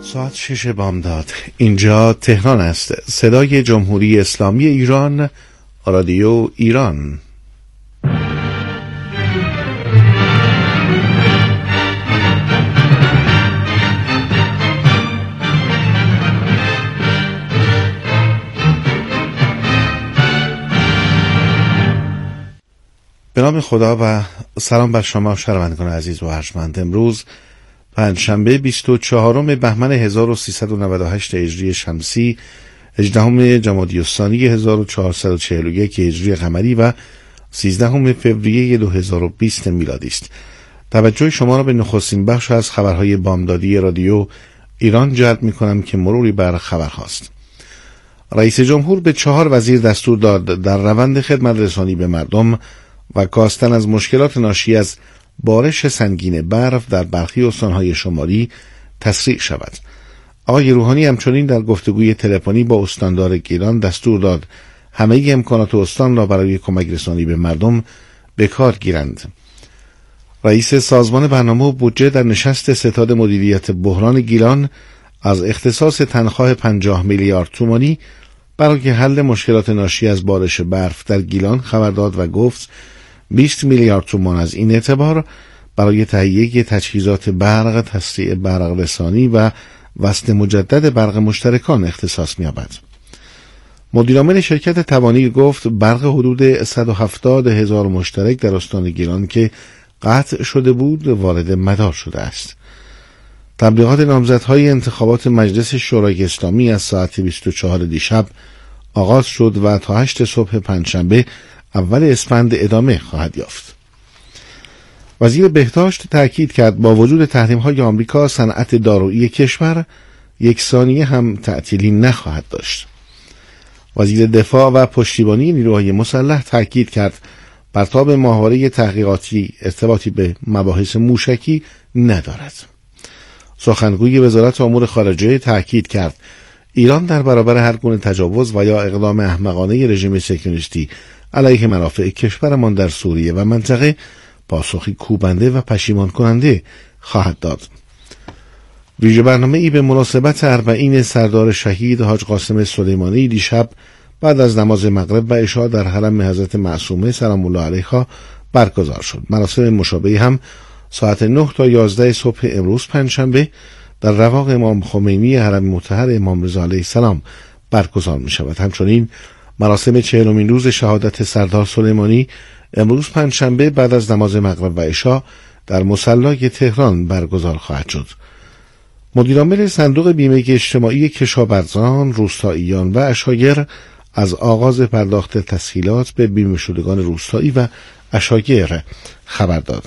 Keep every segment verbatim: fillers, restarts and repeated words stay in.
ساعت شش بامداد. اینجا تهران است. صدای جمهوری اسلامی ایران، رادیو ایران. به نام خدا و سلام بر شما شنوندگان عزیز و ارجمند. امروز پنجشنبه بیست و چهارم بهمن هزار و سیصد و نود و هشت هجری شمسی، هجدهم جمادی الثانی هزار و چهارصد و چهل و یک هجری قمری و سیزدهم فوریه دو هزار و بیست میلادی است. توجه شما را به نخستین بخش از خبرهای بامدادی رادیو ایران جلب می کنم که مروری بر خبرهاست. رئیس جمهور به چهار وزیر دستور داد در روند خدمت رسانی به مردم و کاستن از مشکلات ناشی از بارش سنگین برف در برخی استانهای شمالی تسریع شود. آقای روحانی همچنین در گفتگوی تلفنی با استاندار گیلان دستور داد همه امکانات استان را برای کمک رسانی به مردم به کار گیرند. رئیس سازمان برنامه و بودجه در نشست ستاد مدیریت بحران گیلان از اختصاص تنخواه پنجاه میلیارد تومانی برای حل مشکلات ناشی از بارش برف در گیلان خبر داد و گفت بیست میلیارد تومان از این اعتبار برای تهیه تجهیزات برق، تسریع برق رسانی و وصل مجدد برق مشترکان اختصاص می‌یابد. مدیرعامل شرکت توانیر گفت برق حدود صد و هفتاد هزار مشترک در استان گیلان که قطع شده بود وارد مدار شده است. تبلیغات نامزدهای انتخابات مجلس شورای اسلامی از ساعت بیست و چهار دیشب آغاز شد و تا هشت صبح پنجشنبه اول اسفند ادامه خواهد یافت. وزیر بهداشت تأکید کرد با وجود تحریم‌های آمریکا صنعت دارویی کشور یک ثانیه هم تعطیلی نخواهد داشت. وزیر دفاع و پشتیبانی نیروهای مسلح تأکید کرد پرتاب ماهواره تحقیقاتی ارتباطی به مباحث موشکی ندارد. سخنگوی وزارت امور خارجه تأکید کرد ایران در برابر هر گونه تجاوز و یا اقدام احمقانه رژیم صهیونیستی علیه منافع کشورمان در سوریه و منطقه پاسخی کوبنده و پشیمان کننده خواهد داد. ویژه برنامه ای به مناسبت اربعین سردار شهید حاج قاسم سلیمانی دیشب بعد از نماز مغرب و عشا در حرم حضرت معصومه سلام الله علیها برگزار شد. مراسم مشابهی هم ساعت نه تا یازده صبح امروز پنجشنبه در رواق امام خمینی حرم مطهر امام رضا علیه السلام برگزار می شود. همچنین مراسم چهلمین روز شهادت سردار سلیمانی امروز پنجشنبه بعد از نماز مغرب و عشا در مصلی تهران برگزار خواهد شد. مدیرعامل صندوق بیمه اجتماعی کشاورزان، روستاییان و عشایر از آغاز پرداخت تسهیلات به بیمه شدگان روستایی و عشایر خبر داد.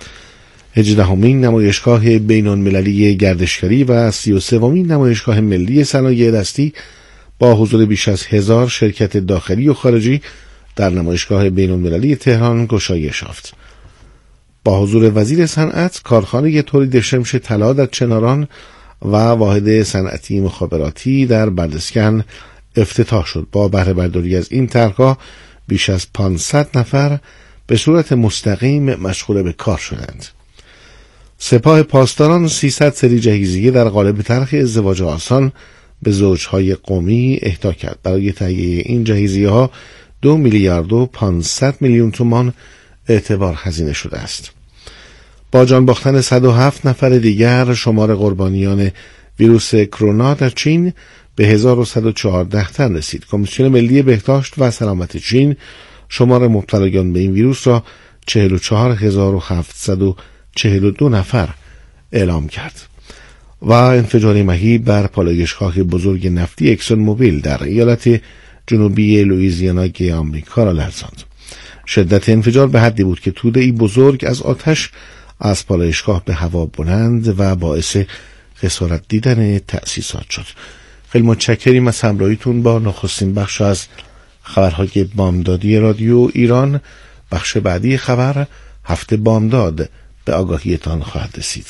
هجدهمین نمایشگاه بین‌المللی گردشگری و سی و سومین نمایشگاه ملی صنایع دستی با حضور بیش از هزار شرکت داخلی و خارجی در نمایشگاه بین‌المللی تهران گشایش یافت. با حضور وزیر صنعت، کارخانه تولید شمش طلا در چناران و واحد صنعتی مخابراتی در بردسکن افتتاح شد. با بهره برداری از این طرح‌ها بیش از پانصد نفر به صورت مستقیم مشغول به کار شدند. سپاه پاسداران سیصد سری جهیزیه در قالب طرح ازدواج آسان به زوجهای قومی اهدا کرد. برای تهیه این جهیزیه ها دو میلیارد و پانصد میلیون تومان اعتبار هزینه شده است. با جان باختن صد و هفت نفر دیگر شمار قربانیان ویروس کرونا در چین به هزار و صد و چهارده تن رسید. کمیسیون ملی بهداشت و سلامت چین شمار مبتلایان به این ویروس را چهل و چهار هزار و هفتصد و چهل و دو نفر اعلام کرد. و انفجار مهیب بر پالایشگاه بزرگ نفتی اکسون موبیل در ایالت جنوبی لوئیزیانا آمریکا را لرزاند. شدت انفجار به حدی بود که توده‌ای بزرگ از آتش از پالایشگاه به هوا بلند و باعث خسارت دیدن تأسیسات شد. خیلی متشکریم از همراهیتون با نخستین بخش از خبرهای بامدادی رادیو ایران. بخش بعدی خبر هفته بامداد به آگاهیتان خواهد رسید.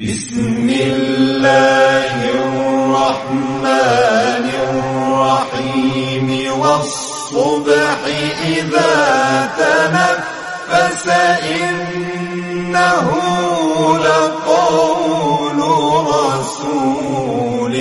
بسم الله الرحمن الرحیم إنه لقول رسول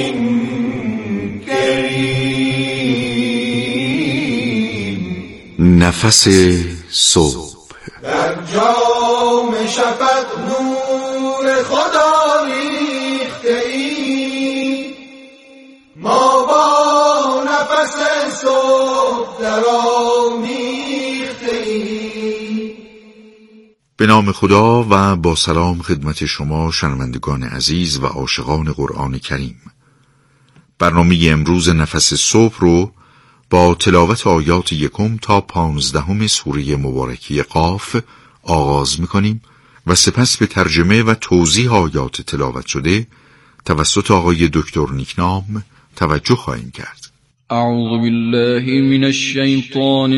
کریم. نفس صبح. در جام شفق نور خدا ریخته ای، ما با نفس صبح در آمیخته ای. به نام خدا و با سلام خدمت شما شنوندگان عزیز و عاشقان قرآن کریم. برنامه امروز نفس صبح رو با تلاوت آیات یکم تا پانزدهم سوره مبارکی قاف آغاز می‌کنیم و سپس به ترجمه و توضیح آیات تلاوت شده توسط آقای دکتر نیکنام توجه خواهیم کرد. اعوذ بالله من الشیطان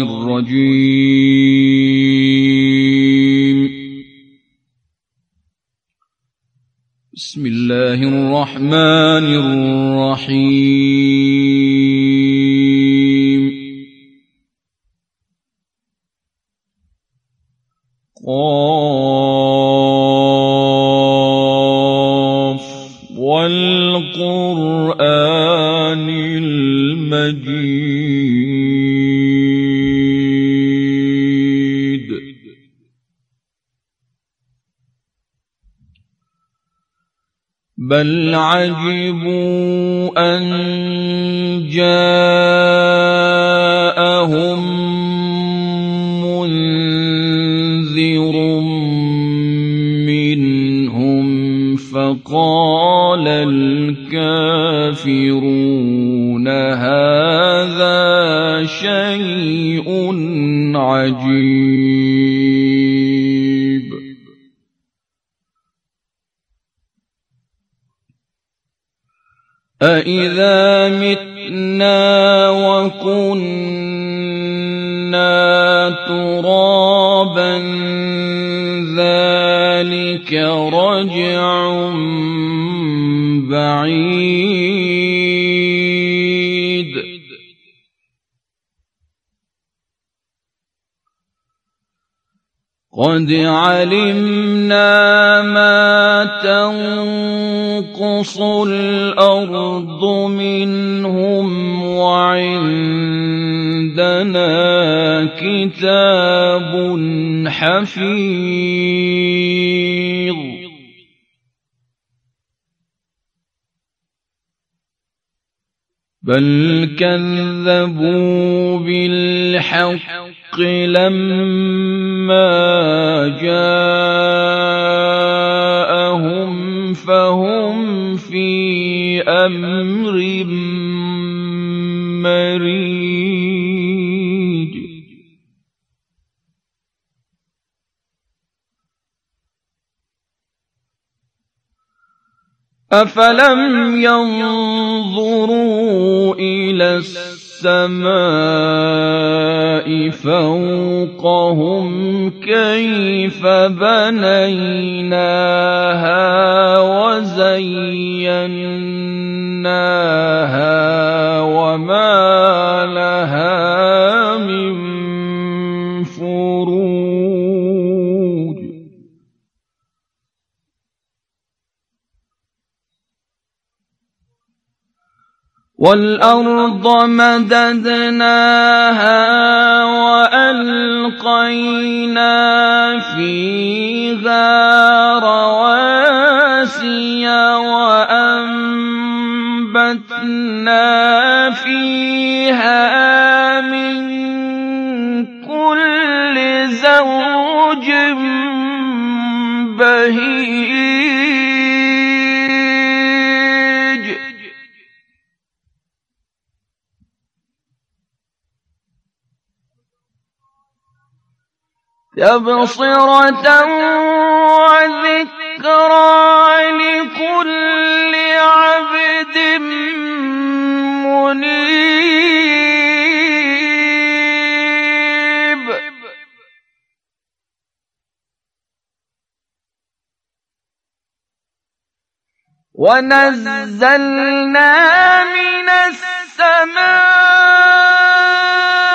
الرجیم. بسم الله الرحمن الرحیم. قاف والقرآن المجید. بل عجبوا أن جاءهم منذر منهم فقال الكافرون هذا شيء عجيب. أَإِذَا مِتْنَا وَكُنَّا تُرَابًا ذَلِكَ رَجْعٌ بَعِيدٌ. قد علمنا ما تنقص الأرض منهم وعندنا كتاب حفيظ. بل كذبوا بالحق لما جاءهم فهم في أمر مريج. أفلم ينظروا إلى السماء فوقهم كيف بنيناها وزيناها وما لها من فروج. والأرض مددناها وألقينا فيها رواسي وأنبتنا فيها من كل زوج بهيج. تبصرة وذكرى لكل عبد منيب. ونزلنا من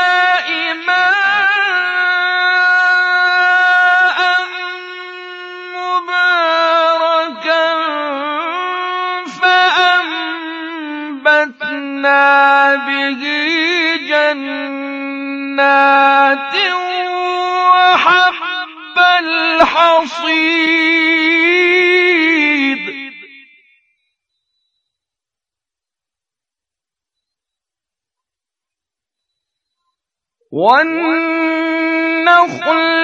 السماء ماء جنات وحب الحصيد والنخل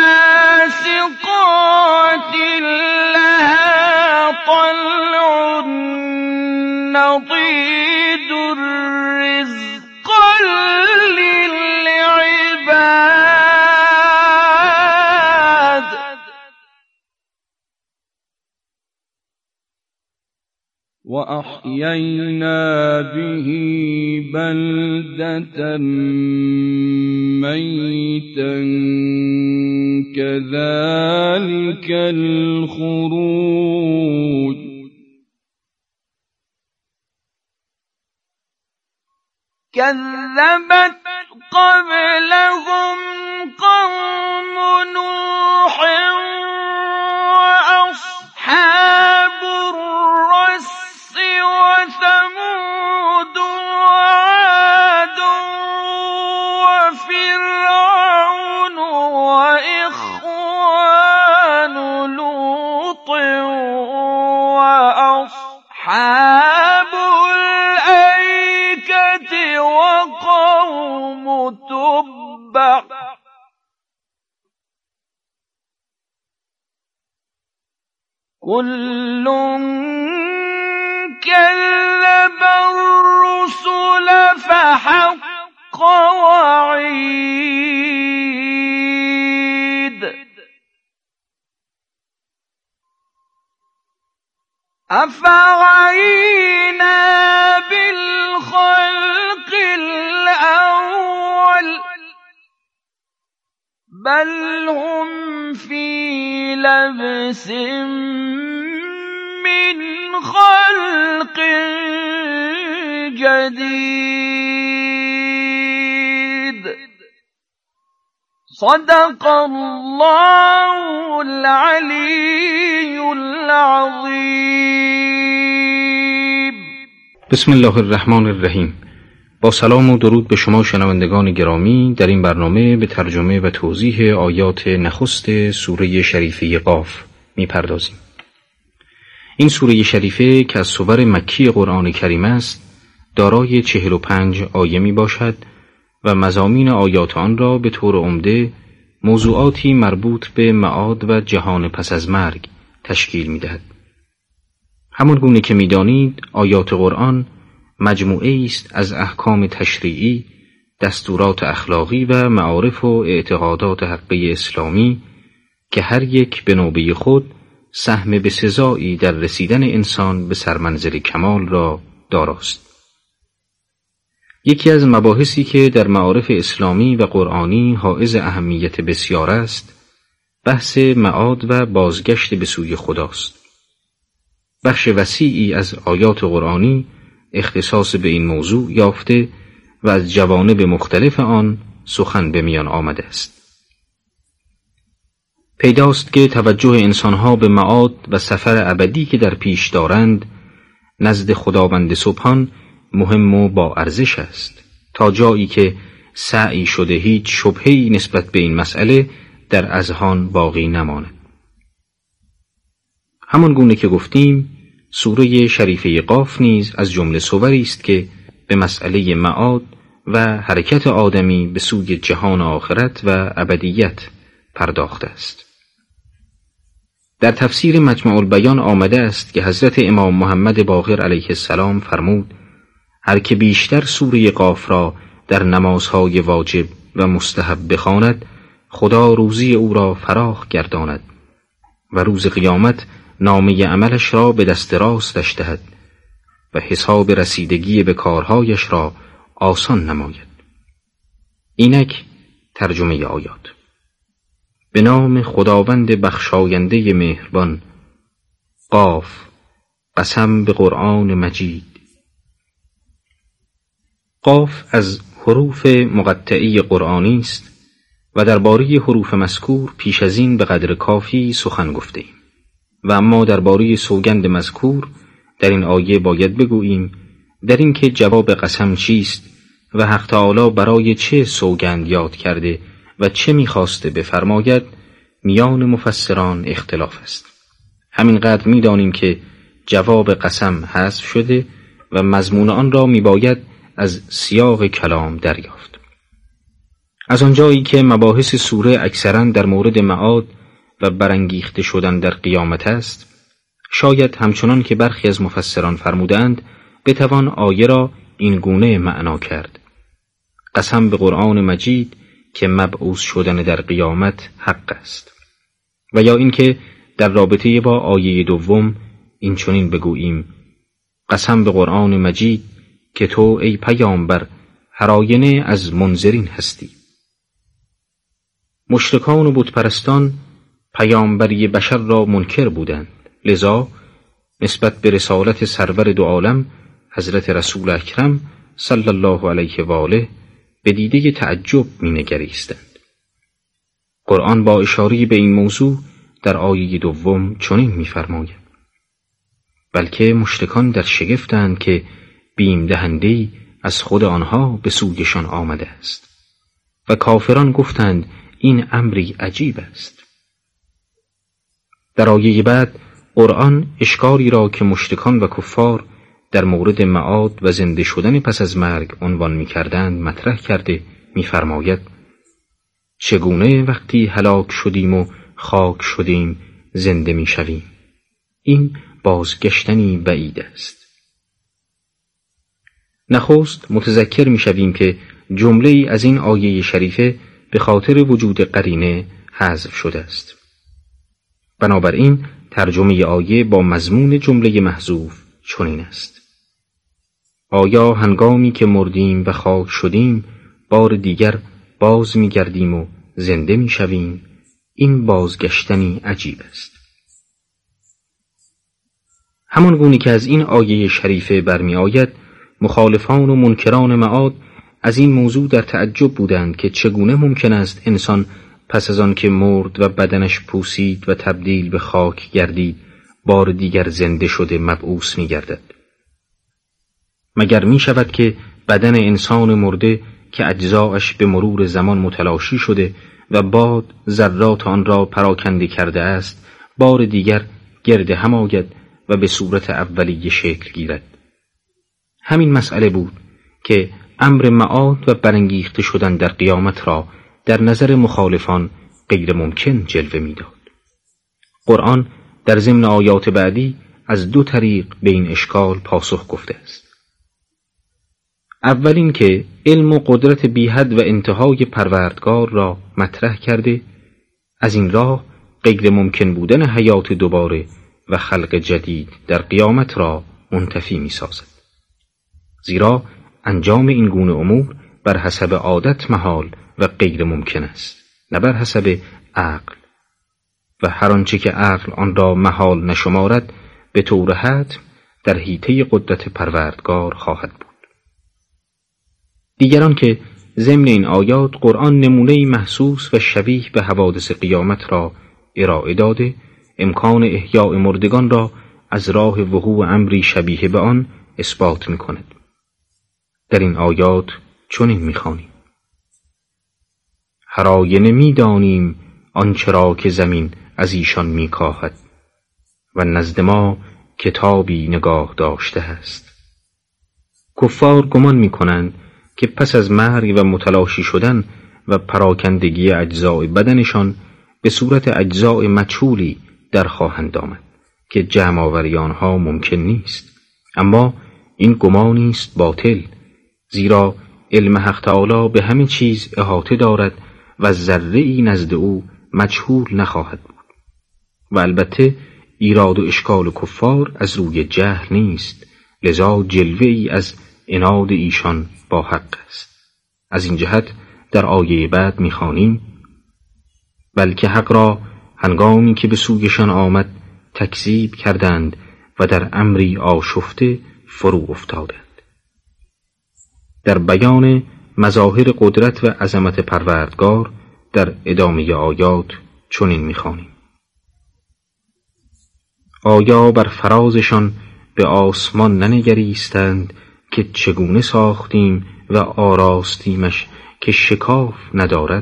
باسقات لها طلع نضيد رزقا للعباد وأحيينا به بلدة ميتا كذلك الخروج كذبت قبلهم قوم نوح وأصحاب الرس وثمود وعاد وفرعون وإخوان لوط وأصحاب الأيكة وقوم تبع كل كذب الرسل فحق وعيد أفرأينا بالخلق الأول بل هم في لبس من خلق جديد صدق الله العلي العظيم. بسم الله الرحمن الرحیم. با سلام و درود به شما شنوندگان گرامی، در این برنامه به ترجمه و توضیح آیات نخست سوره شریفه قاف می‌پردازیم. این سوره شریفه که از سور مکی قرآن کریم است، دارای چهل و پنج آیه می باشد و مضامین آیات آن را به طور عمده موضوعاتی مربوط به معاد و جهان پس از مرگ تشکیل می دهد. همون گونه که می دانید، آیات قرآن مجموعه است از احکام تشریعی، دستورات اخلاقی و معارف و اعتقادات حقه اسلامی که هر یک به نوبه خود سهم بسزایی در رسیدن انسان به سرمنزل کمال را داراست. یکی از مباحثی که در معارف اسلامی و قرآنی حائز اهمیت بسیار است، بحث معاد و بازگشت به سوی خداست. بخش وسیعی از آیات قرآنی اختصاص به این موضوع یافته و از جوانب مختلف آن سخن به میان آمده است. پیداست که توجه انسانها به معاد و سفر ابدی که در پیش دارند نزد خداوند سبحان مهم و با ارزش است، تا جایی که سعی شده هیچ شبهه‌ای نسبت به این مسئله در اذهان باقی نماند. همان گونه که گفتیم، سوره شریفه قاف نیز از جمله سوری است که به مسئله معاد و حرکت آدمی به سوی جهان آخرت و ابدیت پرداخته است. در تفسیر مجمع البیان آمده است که حضرت امام محمد باقر علیه السلام فرمود: هر که بیشتر سوره قاف را در نمازهای واجب و مستحب بخواند، خدا روزی او را فراخ گرداند و روز قیامت نامه عملش را به دست راستش دهد و حساب رسیدگی به کارهایش را آسان نماید. اینک ترجمه آیات. به نام خداوند بخشاینده مهربان. قاف، قسم به قرآن مجید. قاف از حروف مقطعی قرآنی است و درباره حروف مذکور پیش از این به قدر کافی سخن گفته ایم و اما درباره سوگند مذکور در این آیه باید بگوییم در این که جواب قسم چیست و حق تعالی برای چه سوگند یاد کرده و چه می‌خواسته بفرماید میان مفسران اختلاف است. همینقدر می‌دانیم که جواب قسم حذف شده و مضمون آن را می‌باید از سیاق کلام دریافت. از آنجایی که مباحث سوره اکثراً در مورد معاد و برانگیخته شدن در قیامت است، شاید همچنان که برخی از مفسران فرمودند بتوان آیه را این گونه معنا کرد: قسم به قرآن مجید که مبعوث شدن در قیامت حق است. و یا اینکه در رابطه با آیه دوم این چنین بگوییم: قسم به قرآن مجید که تو ای پیامبر هر آینه از منذرین هستی. مشرکان و بتپرستان پیامبری بشر را منکر بودند، لذا نسبت به رسالت سرور دو عالم حضرت رسول اکرم صلی الله علیه و آله به دیده تعجب می نگریستند. قرآن با اشاره به این موضوع در آیه دوم چنین می فرماید: بلکه مشرکان در شگفتند که بیم دهنده‌ای از خود آنها به سویشان آمده است و کافران گفتند این امری عجیب است. در آیه بعد قرآن اشکالی را که مشرکان و کفار در مورد معاد و زنده شدن پس از مرگ عنوان می کردند مطرح کرده می فرماید: چگونه وقتی هلاک شدیم و خاک شدیم زنده می شویم؟ این بازگشتنی بعید است. نخست متذکر می شویم که جمله ای از این آیه شریفه به خاطر وجود قرینه حذف شده است. بنابراین ترجمه آیه با مضمون جمله محذوف چنین است: آیا هنگامی که مردیم و خاک شدیم بار دیگر باز می گردیم و زنده می شویم؟ این بازگشتنی عجیب است. همان گونه که از این آیه شریفه برمی آید، مخالفان و منکران معاد از این موضوع در تعجب بودند که چگونه ممکن است انسان پس از آن که مرد و بدنش پوسید و تبدیل به خاک گردید بار دیگر زنده شده مبعوث می گردد. مگر می شود که بدن انسان مرده که اجزایش به مرور زمان متلاشی شده و باد ذرات آن را پراکنده کرده است بار دیگر گرد هم آید و به صورت اولیه شکل گیرد؟ همین مسئله بود که امر معاد و برانگیخته شدن در قیامت را در نظر مخالفان غیر ممکن جلوه می‌داد. قرآن در ضمن آیات بعدی از دو طریق به این اشکال پاسخ گفته است. اول این که علم و قدرت بی‌حد و انتهای پروردگار را مطرح کرده، از این راه غیر ممکن بودن حیات دوباره و خلق جدید در قیامت را منتفی می‌سازد. زیرا انجام این گونه امور بر حسب عادت محال و غیر ممکن است، نه بر حسب عقل، و هر آنچه که عقل آن را محال نشمارد به طور حتم در حیطه قدرت پروردگار خواهد بود. دیگران که ضمن این آیات قرآن نمونه‌ای محسوس و شبیه به حوادث قیامت را ارائه داده، امکان احیاء مردگان را از راه وقوع امری شبیه به آن اثبات می‌کند. در این آیات چنین می‌خوانیم: هر آینه می‌دانیم آنچه را که زمین از ایشان می‌کاهد و نزد ما کتابی نگاه داشته است. کفار گمان می‌کنند که پس از مرگ و متلاشی شدن و پراکندگی اجزای بدنشان به صورت اجزای مجهولی در خواهند آمد که جمع آوری آنها ممکن نیست. اما این گمانی است باطل، زیرا علم حق تعالی به همه چیز احاطه دارد و ذره‌ای نزد او مجهول نخواهد بود. و البته ایراد و اشکال کفار از روی جهل نیست، لذا جلوه‌ای از عناد ایشان با حق است. از این جهت در آیه بعد می‌خوانیم: بلکه حق را هنگامی که به سویشان آمد تکذیب کردند و در امری آشفته فرو افتادند. در بیان مظاهر قدرت و عظمت پروردگار در ادامه آیات چنین می‌خوانیم: آیا بر فرازشان به آسمان ننگریستند که چگونه ساختیم و آراستیمش که شکاف ندارد.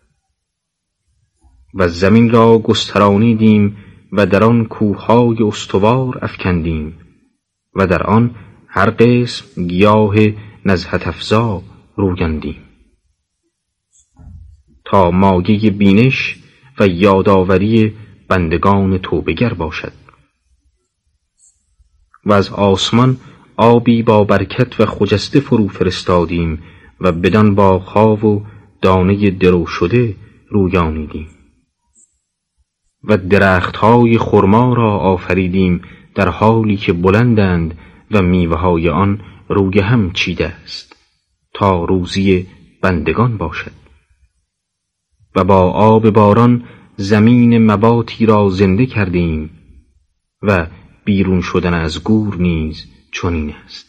و زمین را گسترانیدیم و در آن کوههای استوار افکندیم و در آن هر قسم گیاه نزهت افزا رویاندیم تا مایه بینش و یادآوری بندگان توبه‌گر باشد. و از آسمان آبی با برکت و خجسته فرو فرستادیم و بدان باغ‌ها و دانه درو شده رویانیدیم و درخت‌های خرما را آفریدیم در حالی که بلندند و میوه‌های آن روی هم چیده است تا روزی بندگان باشد. و با آب باران زمین مباتی را زنده کردیم و بیرون شدن از گور نیز چنین است.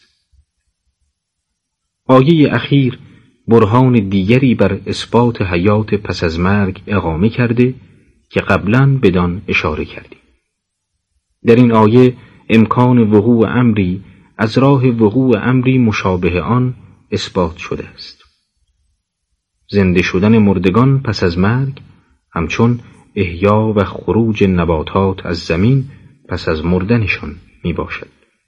آیه اخیر برهان دیگری بر اثبات حیات پس از مرگ اقامه کرده که قبلاً بدان اشاره کردیم. در این آیه امکان وقوع امری از راه وقوع امری مشابه آن اثبات شده است. زنده شدن مردگان پس از مرگ همچون احیا و خروج نباتات از زمین پس از مردنشان می باشد.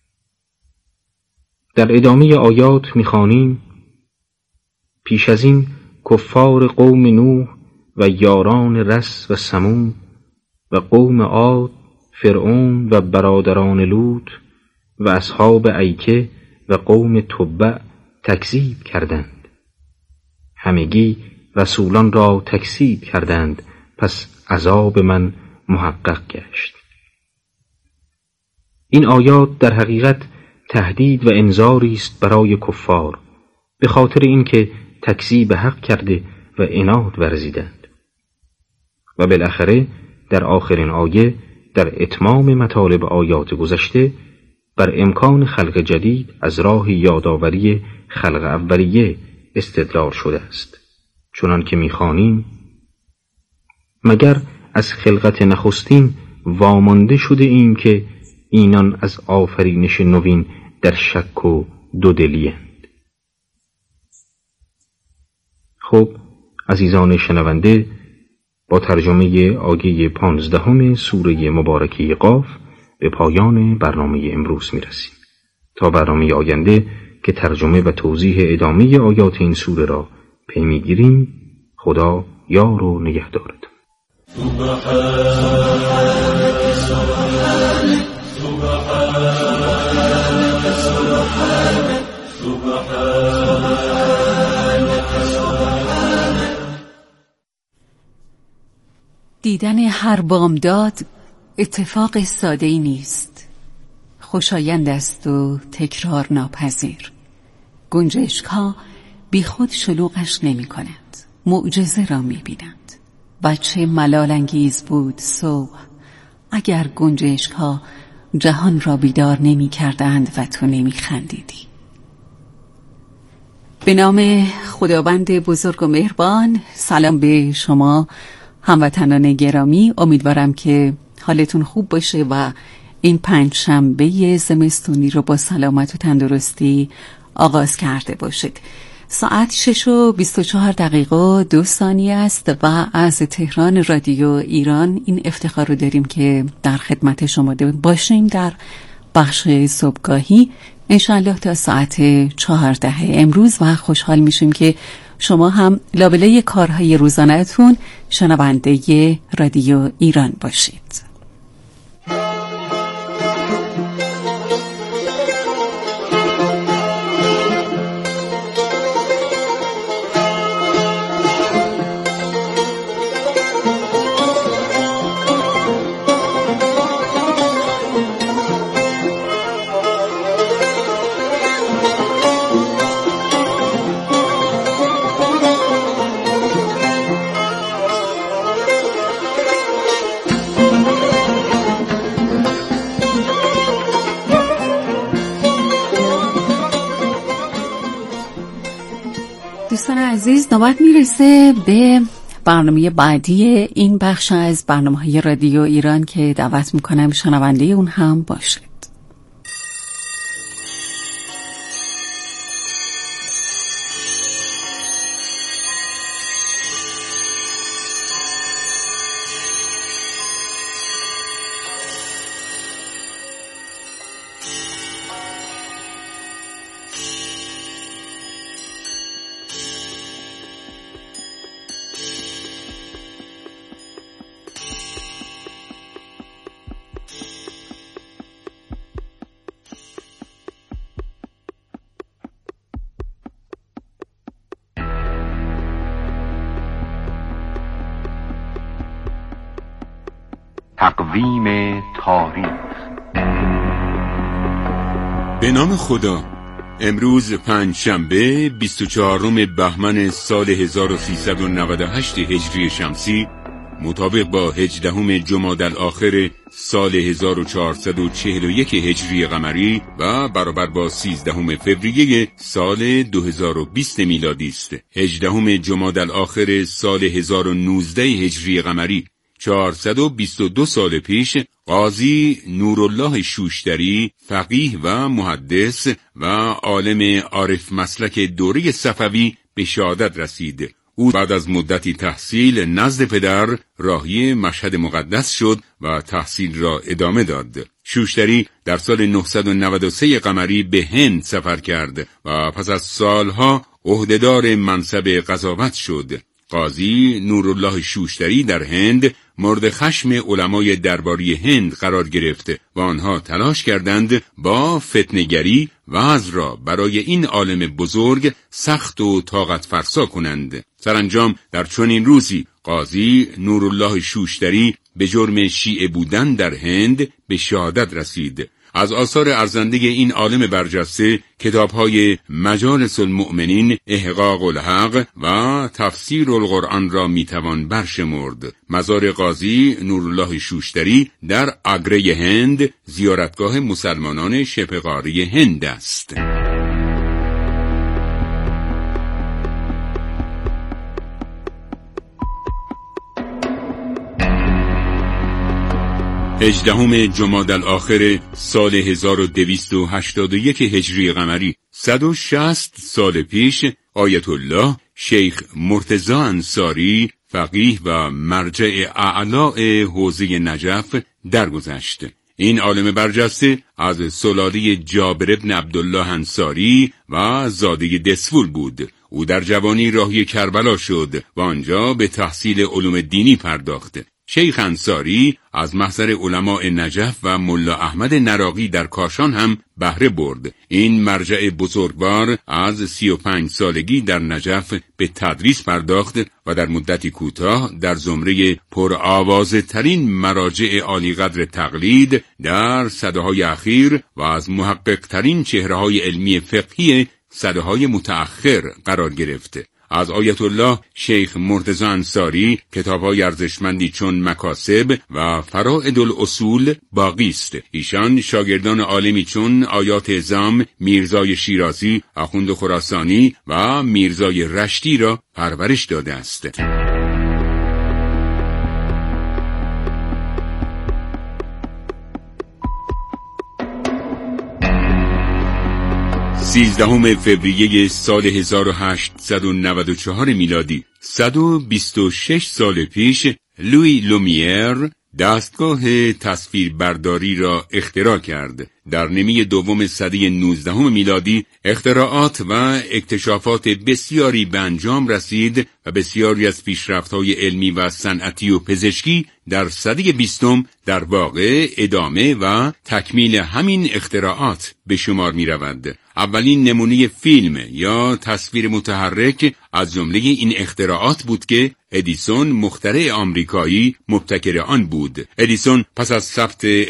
در ادامه آیات می خوانیم: پیش از این کفار قوم نوح و یاران رس و سمون و قوم عاد، فرعون و برادران لوط و اصحاب ایکه و قوم تبع تکذیب کردند. همگی رسولان را تکذیب کردند، پس عذاب من محقق گشت. این آیات در حقیقت تهدید و انذاری است برای کفار به خاطر اینکه تکذیب حق کرده و عناد ورزیدند. و بالاخره در آخرین آیه در اتمام مطالب آیات گذشته بر امکان خلق جدید از راه یادآوری خلق اولیه استدلال شده است، چنان که می‌خوانیم: مگر از خلقت نخستین وامانده شده ایم که اینان از آفرینش نوین در شک و دودلی‌اند. خب عزیزان شنونده، با ترجمه آیه پانزدهم سوره مبارکه قاف به پایان برنامه امروز میرسیم. تا برنامه آینده که ترجمه و توضیح ادامه آیات این سوره را پی میگیریم، خدا یار و نگهدارتون. دیدن هر بامداد اتفاق ساده‌ای نیست. خوشایند است و تکرار ناپذیر. گنجشک‌ها بی خود شلوغش نمی کند. معجزه را می بینند. بچه ملال انگیز بود صبح اگر گنجشک‌ها جهان را بیدار نمی کردند و تو نمی خندیدی. به نام خداوند بزرگ و مهربان، سلام به شما هموطنان گرامی. امیدوارم که حالتون خوب باشه و این پنج شنبه زمستونی رو با سلامت و تندرستی آغاز کرده باشید. ساعت شش و بیست و چهار دقیقه و دو ثانیه است و از تهران رادیو ایران این افتخار رو داریم که در خدمت شما باشیم در بخش صبحگاهی انشالله تا ساعت چهارده امروز و خوشحال میشیم که شما هم لابلای کارهای روزانه‌تون شنونده رادیو ایران باشید. دوستان عزیز، نوبت میرسه به برنامه بعدی این بخش از برنامه‌های رادیو ایران که دعوت میکنم شنونده اون هم باشید. تقویم تاریخ. به نام خدا. امروز پنجشنبه بیست و چهارم بهمن سال هزار و سیصد و نود و هشت هجری شمسی، مطابق با هجدهم جمادی الاخر سال هزار و چهارصد و چهل و یک هجری قمری و برابر با سیزدهم فوریه سال دو هزار و بیست میلادی است. هجدهم جمادی الاخر سال هزار و نوزده هجری قمری، چهارصد و بیست و دو سال پیش، قاضی نورالله شوشتری، فقیه و محدث و عالم عارف مسلک دوره صفوی به شهادت رسید. او بعد از مدتی تحصیل نزد پدر راهی مشهد مقدس شد و تحصیل را ادامه داد. شوشتری در سال نهصد و نود و سه قمری به هند سفر کرد و پس از سالها عهدهدار منصب قضاوت شد. قاضی نورالله شوشتری در هند مورد خشم علمای درباری هند قرار گرفت و آنها تلاش کردند با فتنه‌گری وعظ را برای این عالم بزرگ سخت و طاقت فرسا کنند. سرانجام در چنین روزی قاضی نورالله شوشتری به جرم شیعه بودن در هند به شهادت رسید. از آثار ارزنده این عالم برجسته کتاب‌های مجالس المؤمنین، احقاق الحق و تفسیر القرآن را میتوان برشمرد. مزار قاضی نورالله شوشتری در آگره هند، زیارتگاه مسلمانان شبه قاره هند است. هجدهم جمادی الاخر سال هزار و دویست و هشتاد و یک هجری قمری، صد و شصت سال پیش، آیت الله شیخ مرتضی انصاری، فقیه و مرجع اعلی حوزه نجف درگذشت. این عالم برجسته از سلاله جابر ابن عبدالله انصاری و زاده دسفول بود. او در جوانی راهی کربلا شد و آنجا به تحصیل علوم دینی پرداخت. شیخ انصاری از محضر علماء نجف و ملا احمد نراقی در کاشان هم بهره برد. این مرجع بزرگوار از سی و پنج سالگی در نجف به تدریس پرداخت و در مدتی کوتاه در زمره پرآوازه ترین مراجع عالی قدر تقلید در سده‌های اخیر و از محقق ترین چهره‌های علمی فقهی سده‌های متأخر قرار گرفت. از آیت الله شیخ مرتضی انصاری کتاب‌های ارزشمندی چون مکاسب و فرائد الاصول باقی است. ایشان شاگردان عالمی چون آیات اعظام میرزای شیرازی، آخوند خراسانی و میرزای رشتی را پرورش داده است. سیزدهم فوریه سال هزار و هشتصد و نود و چهار میلادی، صد و بیست و شش سال پیش، لویی لومیر دستگاه تصویربرداری را اختراع کرد. در نیمه دوم سده نوزدهم میلادی اختراعات و اکتشافات بسیاری به انجام رسید و بسیاری از پیشرفت‌های علمی و صنعتی و پزشکی در سده بیستم در واقع ادامه و تکمیل همین اختراعات به شمار می رود. اولین نمونه فیلم یا تصویر متحرک از جمله این اختراعات بود که ادیسون مخترع آمریکایی مبتکر آن بود. ادیسون پس از ثبت